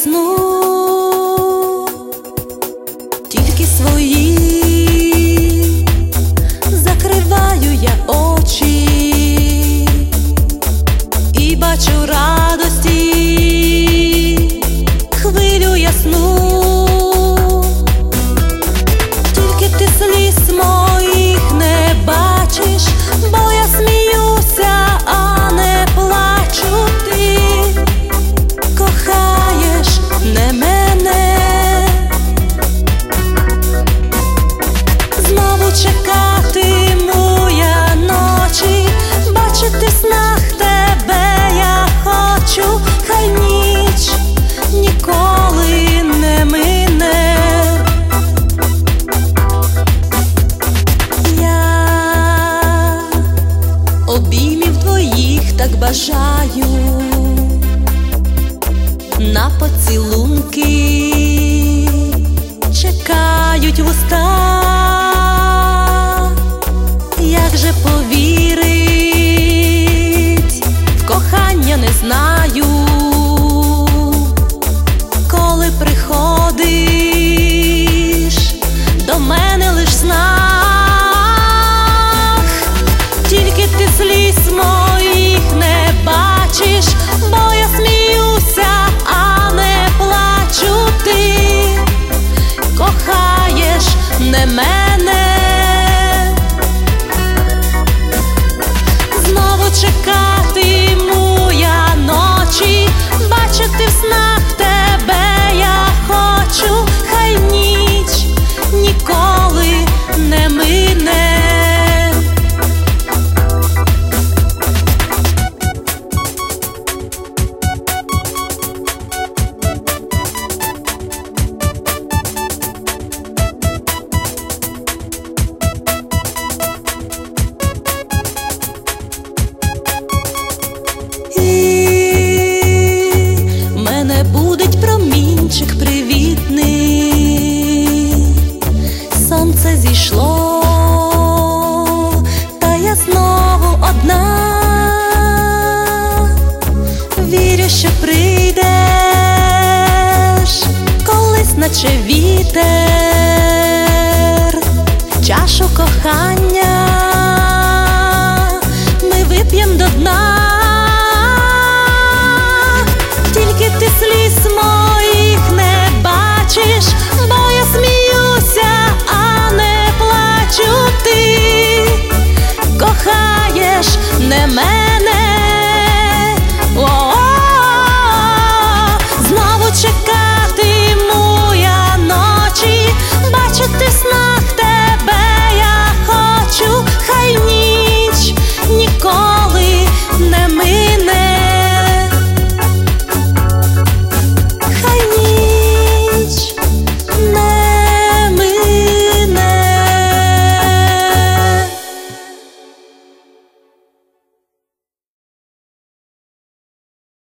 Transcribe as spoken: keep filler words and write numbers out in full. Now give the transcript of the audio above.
сну, тільки свої закриваю я очі і бачу радості хвилю ясну. Тільки ти сліз моїх не бачиш, бо я сміюся, а не плачу. Ти кохаєш не мене, знову чекатиму я ночі, бачити в снах тебе я хочу. Хай ніч ніколи не мине. Я обіймів твоїх так бажаю, на поцілунки чекають вуста. Як же повірить в кохання, не знаю, коли приходиш до мене лиш в снах. Тільки ти сліз моїх не бачиш, бо я сміюся, а не плачу. Ти кохаєш не мене, знову чекатиму я ночі, бачити в снах тебе я хочу. Хай ніч ніколи не мине. Будить промінчик привітний, сонце зійшло, та я знову одна. Вірю, що прийдеш колись, наче вітер, в чашу кохання